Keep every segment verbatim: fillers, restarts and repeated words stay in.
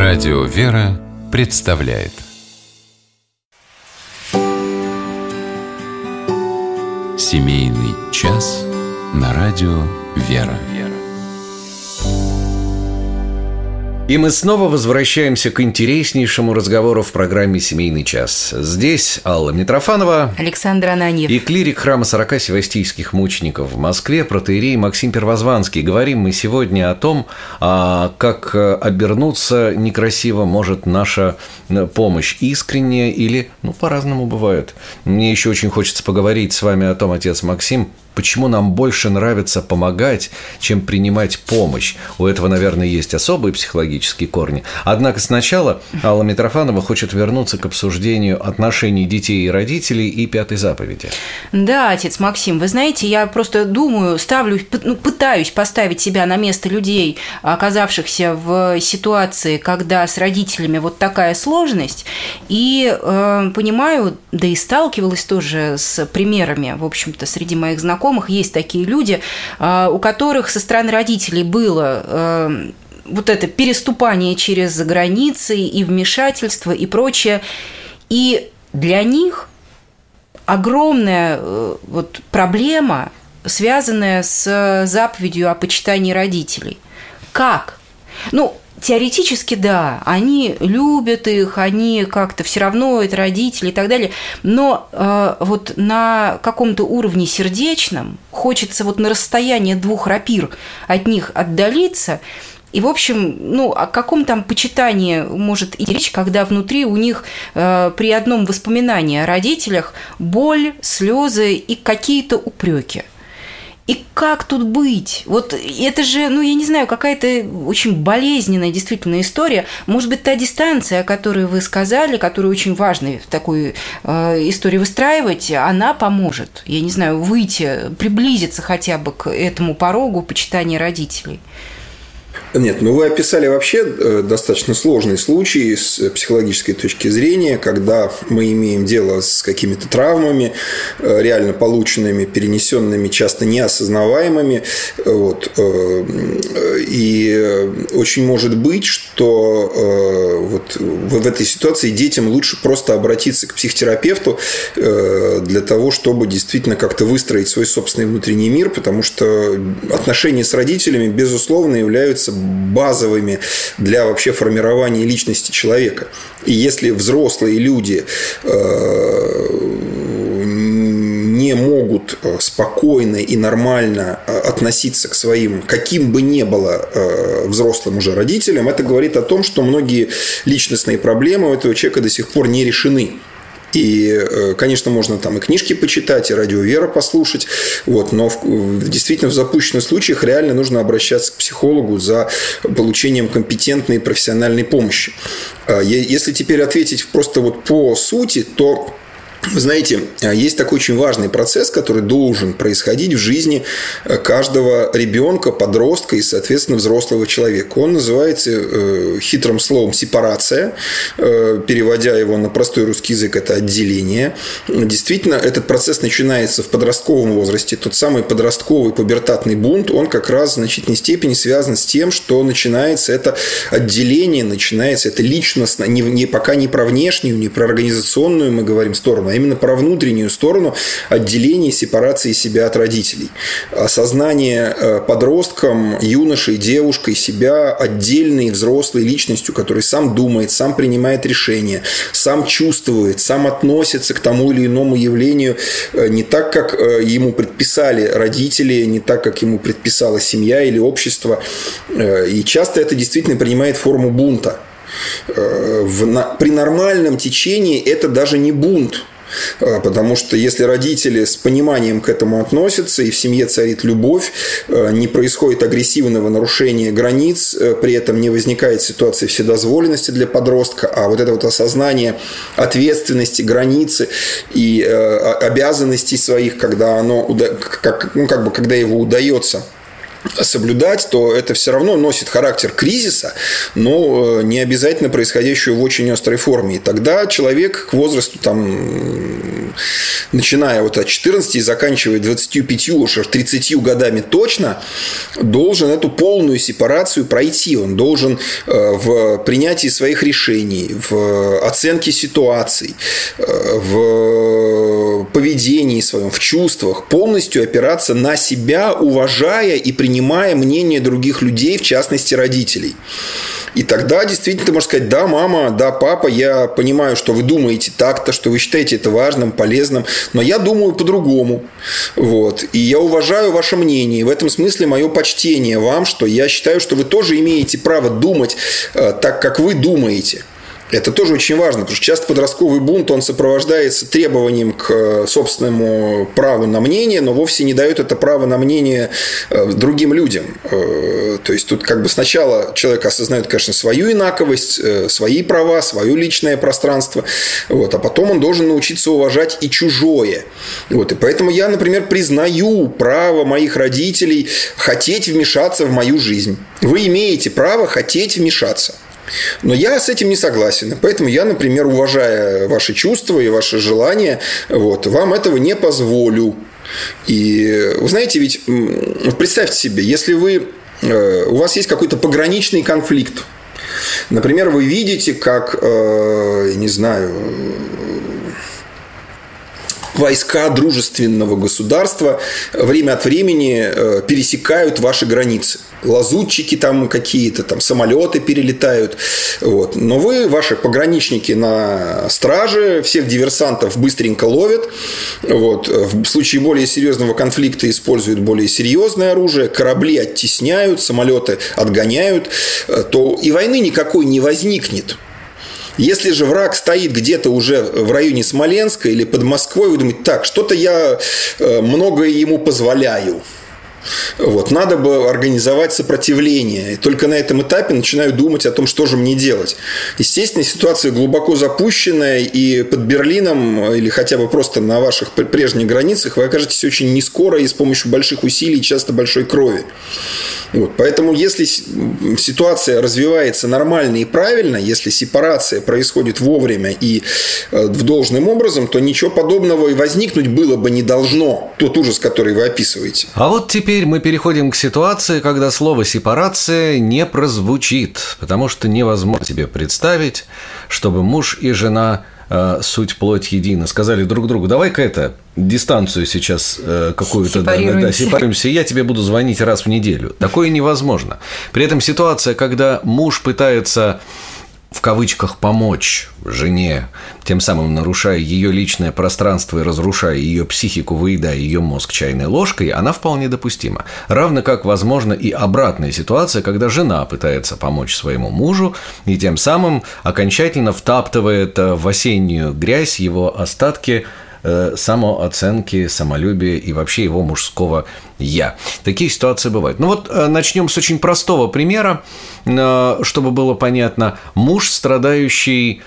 Радио «Вера» представляет семейный час на радио «Вера». И мы снова возвращаемся к интереснейшему разговору в программе «Семейный час». Здесь Алла Митрофанова, Александр Ананьев и клирик храма сорока севастийских мучеников в Москве, протоиерей Максим Первозванский. Говорим мы сегодня о том, как обернуться некрасиво может наша помощь, искренняя или, ну, по-разному бывает. Мне еще очень хочется поговорить с вами о том, отец Максим, почему нам больше нравится помогать, чем принимать помощь. У этого, наверное, есть особые психологические корни. Однако сначала Алла Митрофанова хочет вернуться к обсуждению отношений детей и родителей и пятой заповеди. Да, отец Максим, вы знаете, я просто думаю, ставлю, ну, пытаюсь поставить себя на место людей, оказавшихся в ситуации, когда с родителями вот такая сложность, и э, понимаю, да и сталкивалась тоже с примерами, в общем-то, среди моих знакомых, есть такие люди, у которых со стороны родителей было вот это переступание через границы и вмешательство и прочее. И для них огромная вот проблема, связанная с заповедью о почитании родителей. Как? Ну, теоретически, да, они любят их, они как-то все равно, это родители и так далее, но э, вот на каком-то уровне сердечном хочется вот на расстоянии двух рапир от них отдалиться. И, в общем, ну, о каком там почитании может идти речь, когда внутри у них э, при одном воспоминании о родителях боль, слезы и какие-то упреки. И как тут быть? Вот это же, ну, я не знаю, какая-то очень болезненная действительно история. Может быть, та дистанция, о которой вы сказали, которую очень важно в такой э, истории выстраивать, она поможет, я не знаю, выйти, приблизиться хотя бы к этому порогу почитания родителей. Нет, ну вы описали вообще достаточно сложный случай с психологической точки зрения, когда мы имеем дело с какими-то травмами, реально полученными, перенесенными, часто неосознаваемыми. Вот. И очень может быть, что вот в этой ситуации детям лучше просто обратиться к психотерапевту для того, чтобы действительно как-то выстроить свой собственный внутренний мир, потому что отношения с родителями, безусловно, являются базовыми для вообще формирования личности человека. И если взрослые люди не могут спокойно и нормально относиться к своим, каким бы ни было взрослым уже родителям, это говорит о том, что многие личностные проблемы у этого человека до сих пор не решены. И, конечно, можно там и книжки почитать, и радио «Вера» послушать, вот, но в, действительно в запущенных случаях реально нужно обращаться к психологу за получением компетентной профессиональной помощи. Если теперь ответить просто вот по сути, то... Вы знаете, есть такой очень важный процесс, который должен происходить в жизни каждого ребенка, подростка и, соответственно, взрослого человека. Он называется хитрым словом «сепарация». Переводя его на простой русский язык, это отделение. Действительно, этот процесс начинается в подростковом возрасте. Тот самый подростковый пубертатный бунт, он как раз в значительной степени связан с тем, что начинается это отделение, начинается это личностно, не, не, пока не про внешнюю, не про организационную, мы говорим, сторону, а именно про внутреннюю сторону отделения, сепарации себя от родителей. Осознание подростком, юношей, девушкой себя отдельной взрослой личностью, который сам думает, сам принимает решения, сам чувствует, сам относится к тому или иному явлению не так, как ему предписали родители, не так, как ему предписала семья или общество. И часто это действительно принимает форму бунта. В, при нормальном течении это даже не бунт. Потому что если родители с пониманием к этому относятся, и в семье царит любовь, не происходит агрессивного нарушения границ, при этом не возникает ситуации вседозволенности для подростка, а вот это вот осознание ответственности, границы и обязанностей своих, когда оно, как, ну, как бы, когда его удается соблюдать, то это все равно носит характер кризиса, но не обязательно происходящего в очень острой форме. И тогда человек к возрасту там, начиная вот от четырнадцати и заканчивая двадцатью пятью, уже тридцатью годами точно, должен эту полную сепарацию пройти. Он должен в принятии своих решений, в оценке ситуаций, в поведении своем, в чувствах полностью опираться на себя, уважая и принимая мнение других людей, в частности, родителей. И тогда действительно ты можешь сказать: да, мама, да, папа, я понимаю, что вы думаете так-то, что вы считаете это важным, полезным, но я думаю по-другому. Вот. И я уважаю ваше мнение. И в этом смысле мое почтение вам, что я считаю, что вы тоже имеете право думать э, так, как вы думаете. Это тоже очень важно, потому что часто подростковый бунт, он сопровождается требованием к собственному праву на мнение, но вовсе не дает это право на мнение другим людям. То есть тут как бы сначала человек осознает, конечно, свою инаковость, свои права, свое личное пространство, вот, а потом он должен научиться уважать и чужое. Вот, и поэтому я, например, признаю право моих родителей хотеть вмешаться в мою жизнь. Вы имеете право хотеть вмешаться. Но я с этим не согласен. Поэтому я, например, уважая ваши чувства и ваши желания, вот, вам этого не позволю. И вы знаете, ведь представьте себе, если вы, у вас есть какой-то пограничный конфликт. Например, вы видите, как, я не знаю, войска дружественного государства время от времени пересекают ваши границы. Лазутчики там какие-то, там самолеты перелетают. Вот. Но вы, ваши пограничники на страже, всех диверсантов быстренько ловят. Вот. В случае более серьезного конфликта используют более серьезное оружие, корабли оттесняют, самолеты отгоняют, то и войны никакой не возникнет. Если же враг стоит где-то уже в районе Смоленска или под Москвой, вы думаете: так, что-то я многое ему позволяю. Вот, надо бы организовать сопротивление. И только на этом этапе начинаю думать о том, что же мне делать. Естественно, ситуация глубоко запущенная, и под Берлином или хотя бы просто на ваших прежних границах вы окажетесь очень не скоро и с помощью больших усилий, часто большой крови. Вот, поэтому, если ситуация развивается нормально и правильно, если сепарация происходит вовремя и в должным образом, то ничего подобного и возникнуть было бы не должно. Тот ужас, который вы описываете. А вот теперь мы переходим к ситуации, когда слово «сепарация» не прозвучит, потому что невозможно себе представить, чтобы муж и жена, э, суть плоть едина, сказали друг другу: давай-ка это, дистанцию сейчас э, какую-то, да, да, сепарируемся, и я тебе буду звонить раз в неделю. Такое невозможно. При этом ситуация, когда муж пытается, в кавычках, помочь жене, тем самым нарушая ее личное пространство и разрушая ее психику, выедая ее мозг чайной ложкой, она вполне допустима. Равно как возможна и обратная ситуация, когда жена пытается помочь своему мужу и тем самым окончательно втаптывает в осеннюю грязь его остатки самооценки, самолюбия и вообще его мужского «я». Такие ситуации бывают. Ну вот начнем с очень простого примера, чтобы было понятно. Муж, страдающий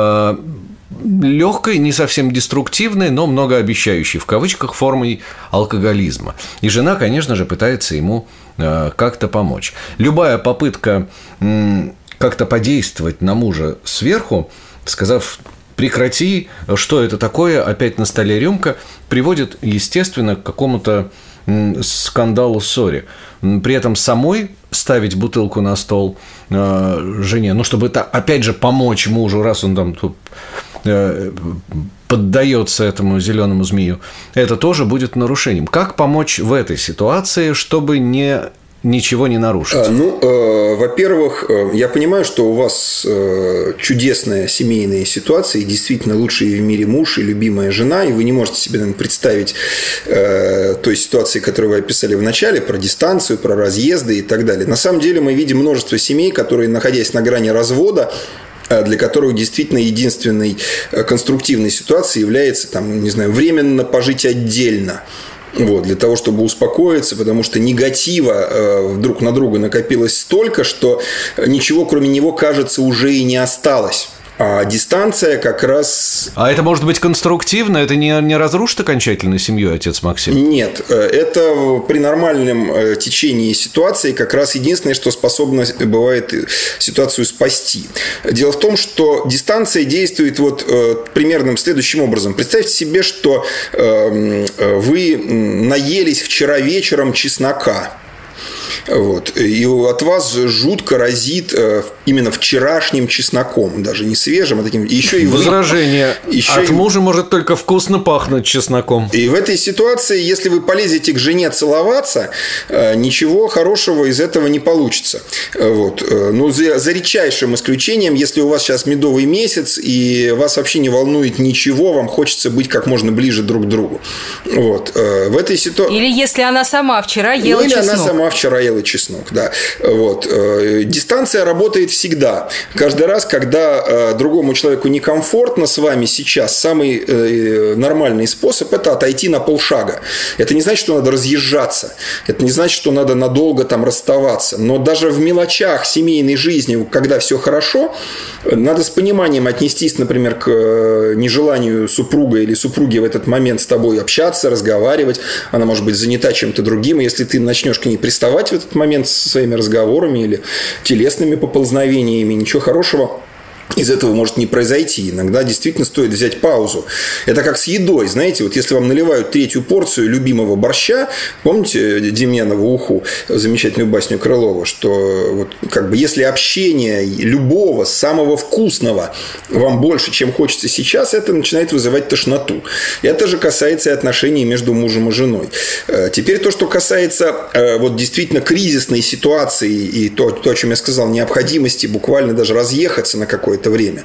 легкой, не совсем деструктивной, но многообещающей, в кавычках, формой алкоголизма. И жена, конечно же, пытается ему как-то помочь. Любая попытка как-то подействовать на мужа сверху, сказав: прекрати, что это такое, опять на столе рюмка, приводит, естественно, к какому-то скандалу, ссоре. При этом самой ставить бутылку на стол э, жене, ну, чтобы это, опять же, помочь мужу, раз он там э, поддается этому зеленому змею, это тоже будет нарушением. Как помочь в этой ситуации, чтобы не... ничего не нарушить? А, ну, э, во-первых, э, я понимаю, что у вас э, чудесная семейная ситуация, и действительно лучший в мире муж и любимая жена, и вы не можете себе, наверное, представить э, той ситуации, которую вы описали в начале, про дистанцию, про разъезды и так далее. На самом деле мы видим множество семей, которые, находясь на грани развода, для которых действительно единственной конструктивной ситуацией является, там, не знаю, временно пожить отдельно. Вот, для того, чтобы успокоиться, потому что негатива э, друг на друга накопилось столько, что ничего кроме него, кажется, уже и не осталось. А дистанция как раз... А это может быть конструктивно? Это не, не разрушит окончательно семью, отец Максим? Нет, это при нормальном течении ситуации как раз единственное, что способно бывает ситуацию спасти. Дело в том, что дистанция действует вот примерно следующим образом. Представьте себе, что вы наелись вчера вечером чеснока. Вот. И от вас жутко разит именно вчерашним чесноком, даже не свежим, а таким. И еще и вы... Возражение. Еще от и... мужа может только вкусно пахнуть чесноком. И в этой ситуации, если вы полезете к жене целоваться, ничего хорошего из этого не получится. Вот. Ну, за, за редчайшим исключением, если у вас сейчас медовый месяц, и вас вообще не волнует ничего, вам хочется быть как можно ближе друг к другу. Вот. В этой ситуации... Или если она сама вчера ела ну, или чеснок. она сама вчера ела чеснок, да. Вот. Дистанция работает всегда. Каждый раз, когда другому человеку некомфортно с вами сейчас, самый нормальный способ – это отойти на полшага. Это не значит, что надо разъезжаться. Это не значит, что надо надолго там расставаться. Но даже в мелочах семейной жизни, когда все хорошо, надо с пониманием отнестись, например, к нежеланию супруга или супруги в этот момент с тобой общаться, разговаривать. Она может быть занята чем-то другим. И если ты начнешь к ней приставать в этот момент со своими разговорами или телесными поползновениями, ничего хорошего из этого может не произойти. Иногда действительно стоит взять паузу. Это как с едой. Знаете, вот если вам наливают третью порцию любимого борща, помните Демьянову уху, замечательную басню Крылова, что вот как бы если общение любого, самого вкусного вам больше, чем хочется сейчас, это начинает вызывать тошноту. Это же касается и отношений между мужем и женой. Теперь то, что касается вот действительно кризисной ситуации и то, то, о чем я сказал, необходимости буквально даже разъехаться на какое-то это время.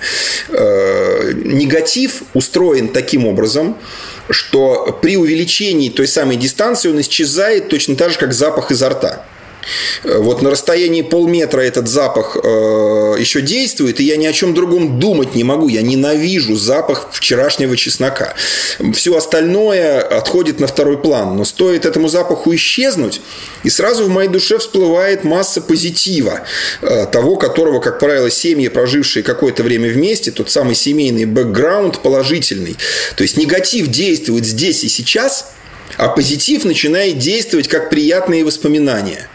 Негатив устроен таким образом, что при увеличении той самой дистанции он исчезает точно так же, как запах изо рта. Вот на расстоянии полметра этот запах э, еще действует, и я ни о чем другом думать не могу. Я ненавижу запах вчерашнего чеснока. Все остальное отходит на второй план. Но стоит этому запаху исчезнуть, и сразу в моей душе всплывает масса позитива, э, того, которого, как правило, семьи, прожившие какое-то время вместе, тот самый семейный бэкграунд положительный. То есть негатив действует здесь и сейчас, а позитив начинает действовать как приятные воспоминания.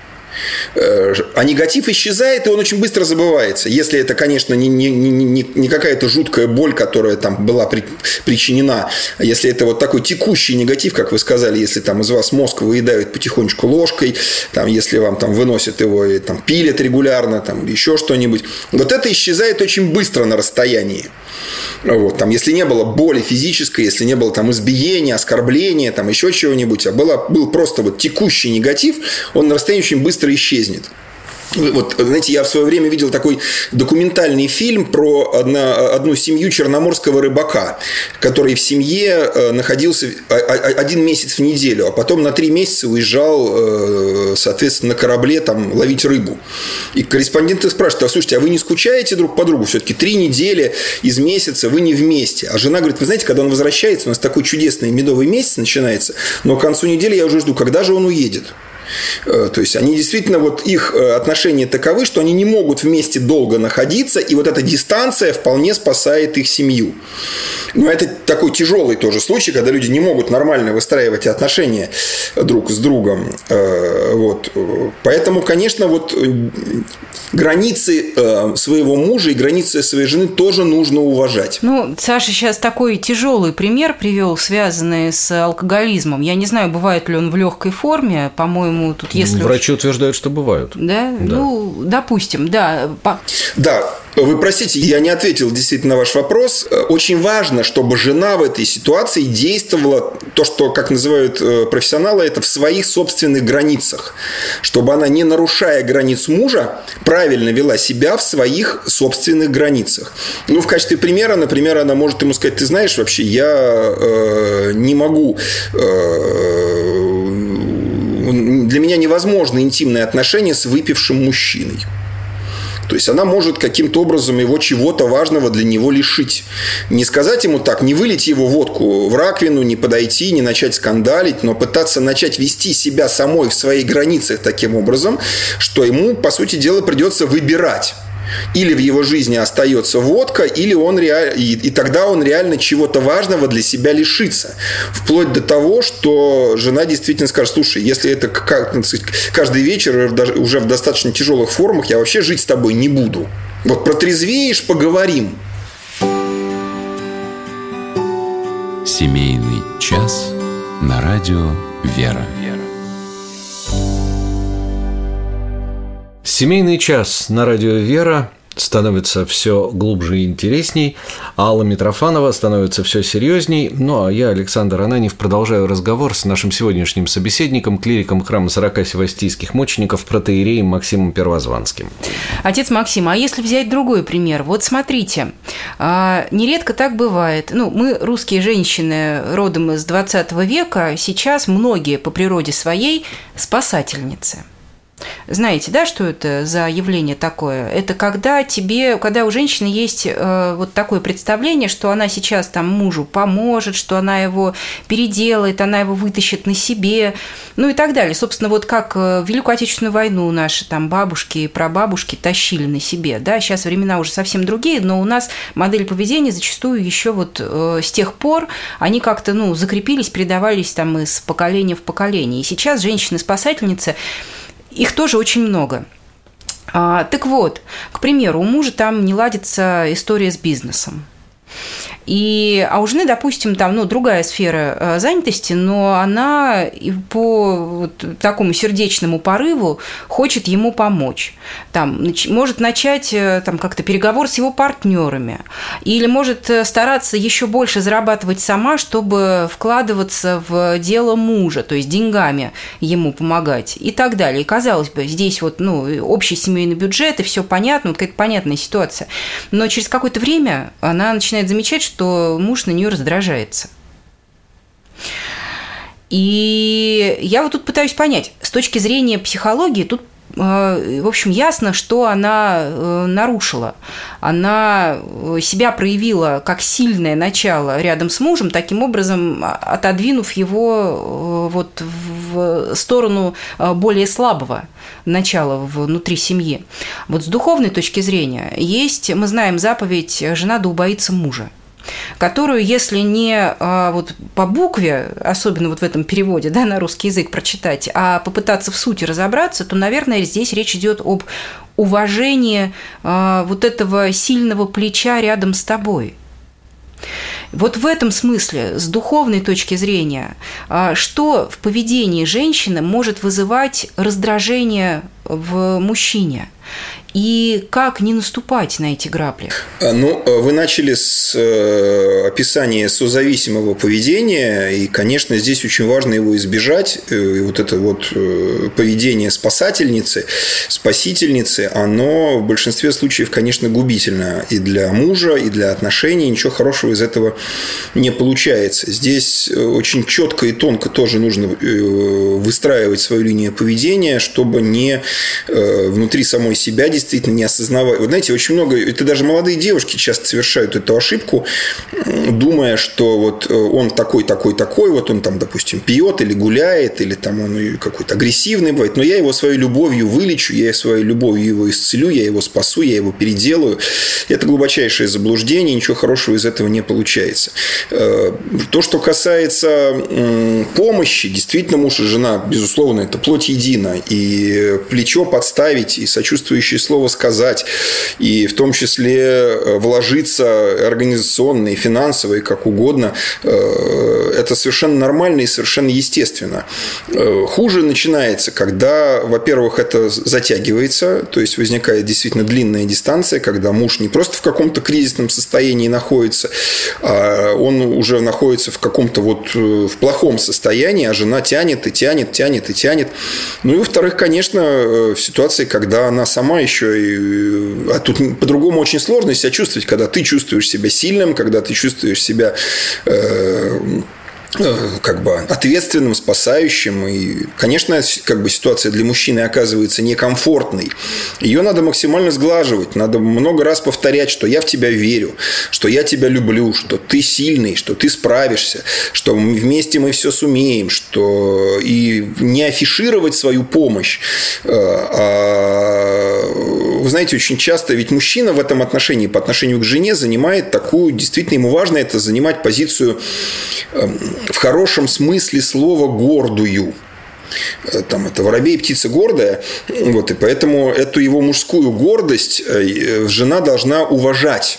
А негатив исчезает, и он очень быстро забывается. Если это, конечно, не, не, не, не какая-то жуткая боль, которая там была при, причинена. Если это вот такой текущий негатив, как вы сказали, если там из вас мозг выедают потихонечку ложкой, там, если вам там выносят его и там, пилят регулярно, там, или еще что-нибудь. Вот это исчезает очень быстро на расстоянии. Вот, там, если не было боли физической, если не было там, избиения, оскорбления, там, еще чего-нибудь, а было, был просто вот, текущий негатив, он на расстоянии очень быстро исчезнет. Вот, знаете, я в свое время видел такой документальный фильм про одна, одну семью черноморского рыбака, который в семье находился один месяц в неделю, а потом на три месяца уезжал, соответственно, на корабле там, ловить рыбу. И корреспонденты спрашивают: а слушайте, а вы не скучаете друг по другу? Все-таки три недели из месяца вы не вместе. А жена говорит: вы знаете, когда он возвращается, у нас такой чудесный медовый месяц начинается, но к концу недели я уже жду, когда же он уедет. То есть они действительно, вот их отношения таковы, что они не могут вместе долго находиться, и вот эта дистанция вполне спасает их семью. Но это такой тяжелый тоже случай, когда люди не могут нормально выстраивать отношения друг с другом. Вот. Поэтому, конечно, вот границы своего мужа и границы своей жены тоже нужно уважать. Ну, Саша сейчас такой тяжелый пример привел, связанный с алкоголизмом. Я не знаю, бывает ли он в легкой форме, по-моему, тут если врачи уж... утверждают, что бывают. Да? Да. Ну, допустим, да. Да. Вы простите, я не ответил действительно на ваш вопрос. Очень важно, чтобы жена в этой ситуации действовала, то, что, как называют профессионалы, это в своих собственных границах. Чтобы она, не нарушая границ мужа, правильно вела себя в своих собственных границах. Ну, в качестве примера, например, она может ему сказать: ты знаешь, вообще, я э, не могу... Э, для меня невозможно интимные отношения с выпившим мужчиной. То есть она может каким-то образом его чего-то важного для него лишить. Не сказать ему так, не вылить его водку в раковину, не подойти, не начать скандалить, но пытаться начать вести себя самой в своих границах таким образом, что ему, по сути дела, придется выбирать. Или в его жизни остается водка, или он реаль... и, и тогда он реально чего-то важного для себя лишится. Вплоть до того, что жена действительно скажет: слушай, если это как, каждый вечер уже в достаточно тяжелых формах, я вообще жить с тобой не буду. Вот протрезвеешь, поговорим. Семейный час на радио «Вера». Семейный час на радио «Вера» становится все глубже и интересней, Алла Митрофанова становится все серьезней. Ну, а я, Александр Ананьев, продолжаю разговор с нашим сегодняшним собеседником, клириком храма сорока севастийских мучеников, протоиереем Максимом Первозванским. Отец Максим, а если взять другой пример? Вот смотрите, нередко так бывает. Ну, мы, русские женщины, родом из двадцатого века, сейчас многие по природе своей спасательницы. Знаете, да, что это за явление такое? Это когда тебе, когда у женщины есть э, вот такое представление, что она сейчас там мужу поможет, что она его переделает, она его вытащит на себе, ну и так далее. Собственно, вот как в Великую Отечественную войну наши там бабушки и прабабушки тащили на себе, да, сейчас времена уже совсем другие, но у нас модель поведения зачастую еще вот э, с тех пор они как-то, ну, закрепились, передавались там из поколения в поколение. И сейчас женщины-спасательницы, их тоже очень много. А, так вот, к примеру, у мужа там не ладится история с бизнесом. И, а у жены, допустим, там, ну, другая сфера занятости, но она по вот такому сердечному порыву хочет ему помочь. Там, может начать там, как-то переговор с его партнерами, или может стараться еще больше зарабатывать сама, чтобы вкладываться в дело мужа, то есть деньгами ему помогать и так далее. И, казалось бы, здесь вот, ну, общий семейный бюджет, и все понятно, вот какая-то понятная ситуация. Но через какое-то время она начинает замечать, что что муж на нее раздражается. И я вот тут пытаюсь понять, с точки зрения психологии, тут, в общем, ясно, что она нарушила. Она себя проявила как сильное начало рядом с мужем, таким образом отодвинув его вот в сторону более слабого начала внутри семьи. Вот с духовной точки зрения есть, мы знаем заповедь «Жена да убоится мужа», которую, если не а, вот по букве, особенно вот в этом переводе, да, на русский язык прочитать, а попытаться в сути разобраться, то, наверное, здесь речь идет об уважении а, вот этого сильного плеча рядом с тобой. Вот в этом смысле, с духовной точки зрения, а, что в поведении женщины может вызывать раздражение в мужчине? И как не наступать на эти грабли? Ну, вы начали с описания созависимого поведения, и, конечно, здесь очень важно его избежать. И вот это вот поведение спасательницы, спасительницы, оно в большинстве случаев, конечно, губительно и для мужа, и для отношений. Ничего хорошего из этого не получается. Здесь очень четко и тонко тоже нужно выстраивать свою линию поведения, чтобы не внутри самой себя действительно не осознавать. Вот знаете, очень много, это даже молодые девушки часто совершают эту ошибку, думая, что вот он такой, такой, такой, вот он там, допустим, пьет или гуляет, или там он какой-то агрессивный бывает, но я его своей любовью вылечу, я своей любовью его исцелю, я его спасу, я его переделаю. Это глубочайшее заблуждение, ничего хорошего из этого не получается. То, что касается помощи, действительно, муж и жена, безусловно, это плоть едина, и плечо подставить, и сочувствующее слово сказать, и в том числе вложиться организационно и финансово, и как угодно, это совершенно нормально и совершенно естественно. Хуже начинается, когда, во-первых, это затягивается, то есть возникает действительно длинная дистанция, когда муж не просто в каком-то кризисном состоянии находится, а он уже находится в каком-то вот в плохом состоянии, а жена тянет и тянет, тянет и тянет. Ну и, во-вторых, конечно, в ситуации, когда она сама еще и... А тут по-другому очень сложно себя чувствовать, когда ты чувствуешь себя сильным, когда ты чувствуешь себя... Э- как бы ответственным, спасающим. И, конечно, как бы ситуация для мужчины оказывается некомфортной. Ее надо максимально сглаживать. Надо много раз повторять, что я в тебя верю, что я тебя люблю, что ты сильный, что ты справишься, что вместе мы все сумеем, что и не афишировать свою помощь, а вы знаете, очень часто ведь мужчина в этом отношении, по отношению к жене, занимает такую, действительно, ему важно это занимать позицию в хорошем смысле слова гордую. Там это воробей, птица гордая, вот, и поэтому эту его мужскую гордость жена должна уважать.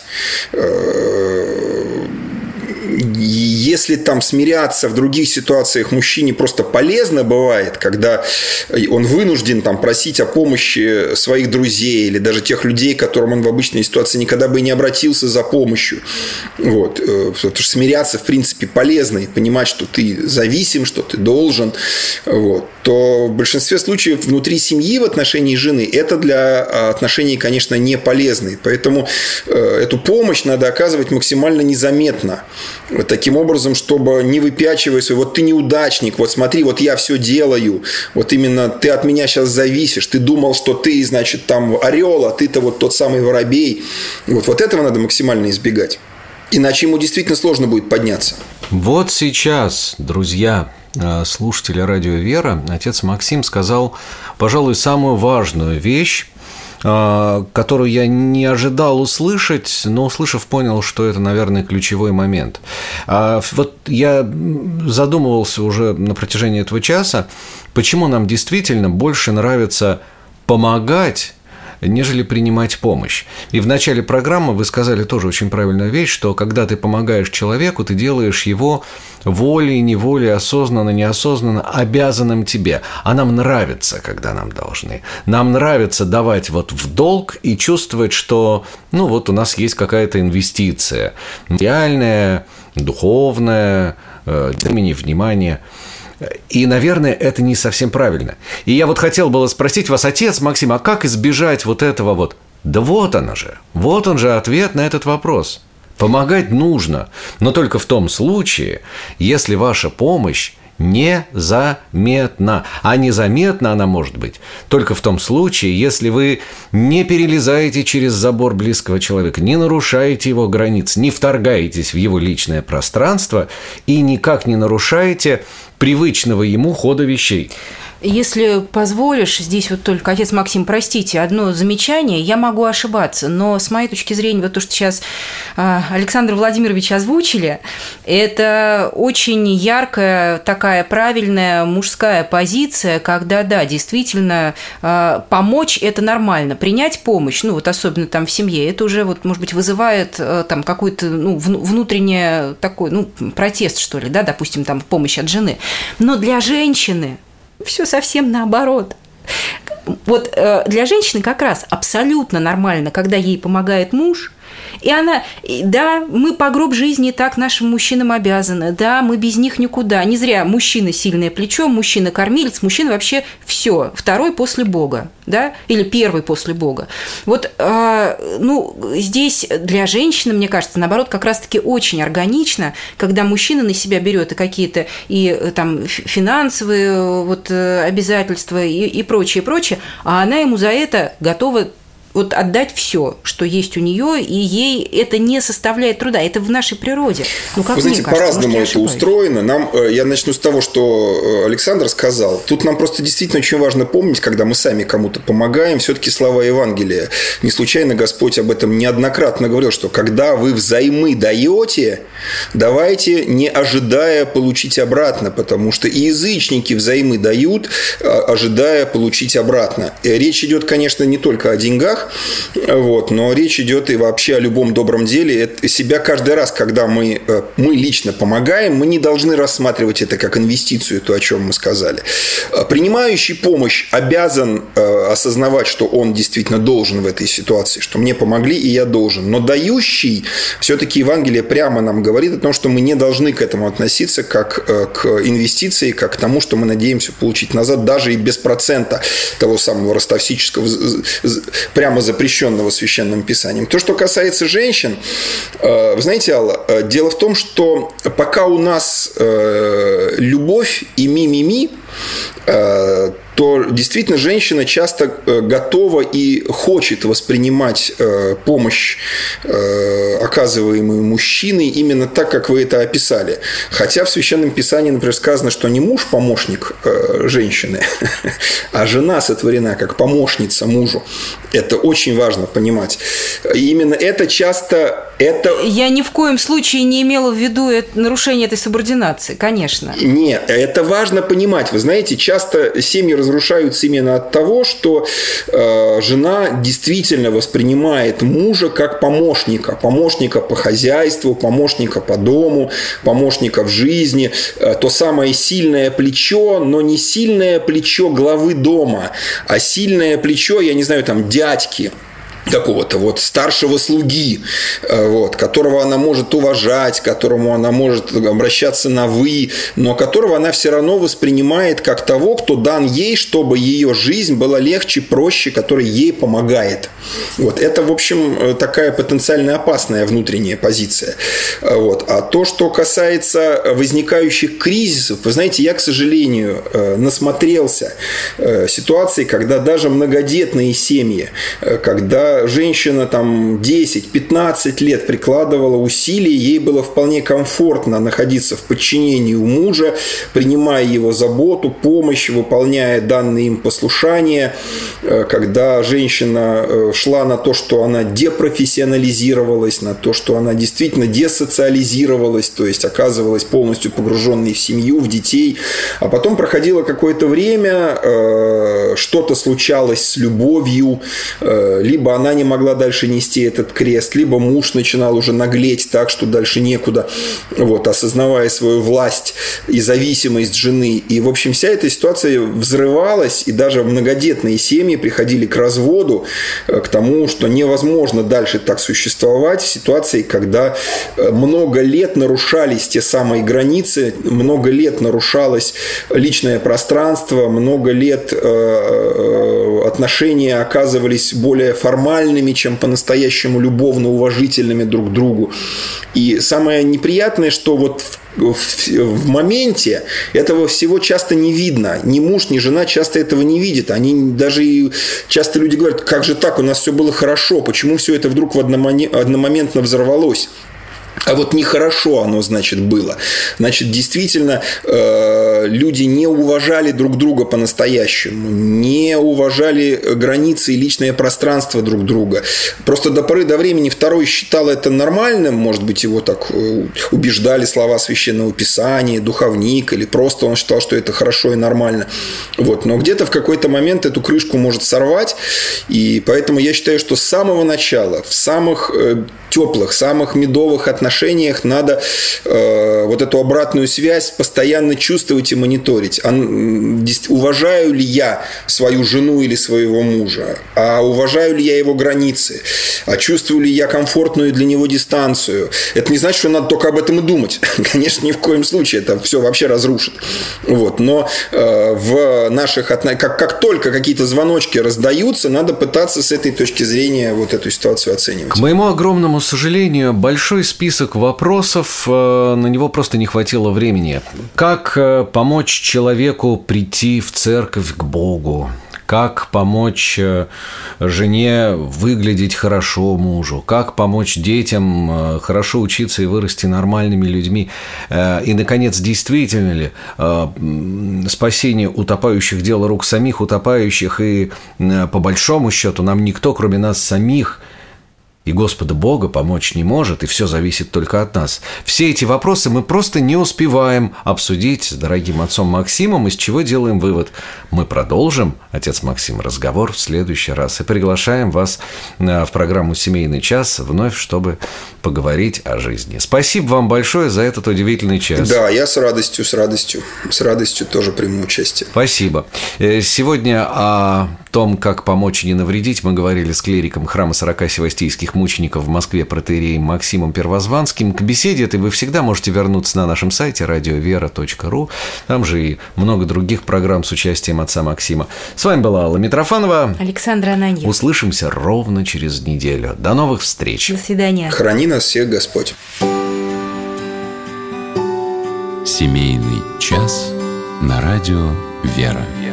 Если там смиряться в других ситуациях мужчине просто полезно бывает, когда он вынужден там просить о помощи своих друзей или даже тех людей, к которым он в обычной ситуации никогда бы не обратился за помощью. Вот. Потому что смиряться, в принципе, полезно и понимать, что ты зависим, что ты должен. Вот. То в большинстве случаев внутри семьи в отношении жены это для отношений, конечно, не полезно. Поэтому эту помощь надо оказывать максимально незаметно. Таким образом, чтобы не выпячивая свой, вот ты неудачник, вот смотри, вот я все делаю, вот именно ты от меня сейчас зависишь, ты думал, что ты, значит, там орел, а ты-то вот тот самый воробей. Вот, вот этого надо максимально избегать. Иначе ему действительно сложно будет подняться. Вот сейчас, друзья, слушатели радио «Вера», отец Максим сказал, пожалуй, самую важную вещь, которую я не ожидал услышать, но, услышав, понял, что это, наверное, ключевой момент. Вот я задумывался уже на протяжении этого часа, почему нам действительно больше нравится помогать, нежели принимать помощь. И в начале программы вы сказали тоже очень правильную вещь, что когда ты помогаешь человеку, ты делаешь его волей, неволей, осознанно, неосознанно обязанным тебе. А нам нравится, когда нам должны. Нам нравится давать вот в долг и чувствовать, что ну вот у нас есть какая-то инвестиция. Реальная, духовная, времени, внимания. И, наверное, это не совсем правильно. И я вот хотел было спросить вас, отец Максим, а как избежать вот этого вот? Да вот оно же, вот он же ответ на этот вопрос. Помогать нужно, но только в том случае, если ваша помощь незаметна. А незаметна она может быть только в том случае, если вы не перелезаете через забор близкого человека, не нарушаете его границ, не вторгаетесь в его личное пространство и никак не нарушаете привычного ему хода вещей. Если позволишь, здесь вот только, отец Максим, простите, одно замечание, я могу ошибаться, но с моей точки зрения, вот то, что сейчас Александр Владимирович озвучили, это очень яркая, такая правильная мужская позиция, когда, да, действительно, помочь – это нормально, принять помощь, ну, вот особенно там в семье, это уже, вот, может быть, вызывает там какой-то, ну, внутренний такой, ну, протест, что ли, да, допустим, там помощь от жены, но для женщины все совсем наоборот. Вот э, для женщины как раз абсолютно нормально, когда ей помогает муж, и она, да, мы по гроб жизни так нашим мужчинам обязаны, да, мы без них никуда. Не зря мужчина сильное плечо, мужчина кормилец, мужчина вообще все, второй после Бога, да, или первый после Бога. Вот, э, ну, здесь для женщины, мне кажется, наоборот, как раз-таки очень органично, когда мужчина на себя берет и какие-то и там финансовые вот обязательства и, и прочее, прочее, а она ему за это готова вот отдать все, что есть у нее, и ей это не составляет труда. Это в нашей природе. Ну, как Вы знаете, мне кажется, по-разному это устроено. Нам, я начну с того, что Александр сказал. Тут нам просто действительно очень важно помнить, когда мы сами кому-то помогаем, все-таки слова Евангелия. Не случайно Господь об этом неоднократно говорил, что когда вы взаймы даете, давайте не ожидая получить обратно, потому что и язычники взаймы дают, ожидая получить обратно. И речь идет, конечно, не только о деньгах, вот, но речь идет и вообще о любом добром деле. Это себя каждый раз, когда мы, мы лично помогаем, мы не должны рассматривать это как инвестицию, то, о чем мы сказали. Принимающий помощь обязан осознавать, что он действительно должен в этой ситуации, что мне помогли, и я должен. Но дающий, все-таки Евангелие прямо нам говорит о том, что мы не должны к этому относиться как к инвестиции, как к тому, что мы надеемся получить назад, даже и без процента того самого ростовсического, прямо запрещенного Священным Писанием. То, что касается женщин, вы знаете, Алла, дело в том, что пока у нас любовь и ми-ми-ми, то действительно женщина часто готова и хочет воспринимать помощь, оказываемую мужчиной, именно так, как вы это описали. Хотя в Священном Писании, например, сказано, что не муж помощник женщины, а жена сотворена как помощница мужу. Это очень важно понимать. И именно это часто... Это... Я ни в коем случае не имела в виду это, нарушение этой субординации, конечно. Нет, это важно понимать. Вы знаете, часто семьи разрушаются именно от того, что э, жена действительно воспринимает мужа как помощника. Помощника по хозяйству, помощника по дому, помощника в жизни. Э, то самое сильное плечо, но не сильное плечо главы дома, а сильное плечо, я не знаю, там, дядьки. Какого-то вот старшего слуги, вот, которого она может уважать, к которому она может обращаться на «вы», но которого она все равно воспринимает как того, кто дан ей, чтобы ее жизнь была легче, проще, который ей помогает. Вот. Это, в общем, такая потенциально опасная внутренняя позиция. Вот. А то, что касается возникающих кризисов, вы знаете, я, к сожалению, насмотрелся ситуаций, когда даже многодетные семьи, когда женщина там десять-пятнадцать лет прикладывала усилий, ей было вполне комфортно находиться в подчинении у мужа, принимая его заботу, помощь, выполняя данные им послушания. Когда женщина шла на то, что она депрофессионализировалась, на то, что она действительно десоциализировалась, то есть оказывалась полностью погруженной в семью, в детей, а потом проходило какое-то время, что-то случалось с любовью, либо она не могла дальше нести этот крест, либо муж начинал уже наглеть так, что дальше некуда, вот, осознавая свою власть и зависимость жены. И, в общем, вся эта ситуация взрывалась, и даже многодетные семьи приходили к разводу, к тому, что невозможно дальше так существовать в ситуации, когда много лет нарушались те самые границы, много лет нарушалось личное пространство, много лет отношения оказывались более формальными, чем по-настоящему любовно-уважительными друг к другу. И самое неприятное, что вот в, в, в моменте этого всего часто не видно. Ни муж, ни жена часто этого не видят. Они даже и часто люди говорят, как же так, у нас все было хорошо, почему все это вдруг в одномоментно взорвалось? А вот нехорошо оно, значит, было. Значит, действительно, э, люди не уважали друг друга по-настоящему, не уважали границы и личное пространство друг друга. Просто до поры до времени второй считал это нормальным, может быть, его так убеждали слова Священного Писания, духовник, или просто он считал, что это хорошо и нормально. Вот. Но где-то в какой-то момент эту крышку может сорвать, и поэтому я считаю, что с самого начала, в самых теплых, самых медовых отношениях надо э, вот эту обратную связь постоянно чувствовать и мониторить. А, уважаю ли я свою жену или своего мужа? А уважаю ли я его границы? А чувствую ли я комфортную для него дистанцию? Это не значит, что надо только об этом и думать. Конечно, ни в коем случае. Это все вообще разрушит. Вот. Но э, в наших отношениях, как, как только какие-то звоночки раздаются, надо пытаться с этой точки зрения вот эту ситуацию оценивать. К моему огромному к сожалению, большой список вопросов, на него просто не хватило времени. Как помочь человеку прийти в церковь к Богу? Как помочь жене выглядеть хорошо мужу? Как помочь детям хорошо учиться и вырасти нормальными людьми? И, наконец, действительно ли спасение утопающих – дело рук самих утопающих? И, по большому счету, нам никто, кроме нас самих, и Господа Бога помочь не может, и все зависит только от нас. Все эти вопросы мы просто не успеваем обсудить с дорогим отцом Максимом, из чего делаем вывод. Мы продолжим, отец Максим, разговор в следующий раз и приглашаем вас в программу «Семейный час» вновь, чтобы поговорить о жизни. Спасибо вам большое за этот удивительный час. Да, я с радостью, с радостью, с радостью тоже приму участие. Спасибо. Сегодня о том, как помочь и не навредить, мы говорили с клириком храма сорока севастийских мучеников в Москве протоиереем Максимом Первозванским. К беседе этой вы всегда можете вернуться на нашем сайте радио вера точка ру. Там же и много других программ с участием отца Максима. С вами была Алла Митрофанова. Александра Ананьева. Услышимся ровно через неделю. До новых встреч. До свидания. Храни нас всех Господь. Семейный час на радио Вера.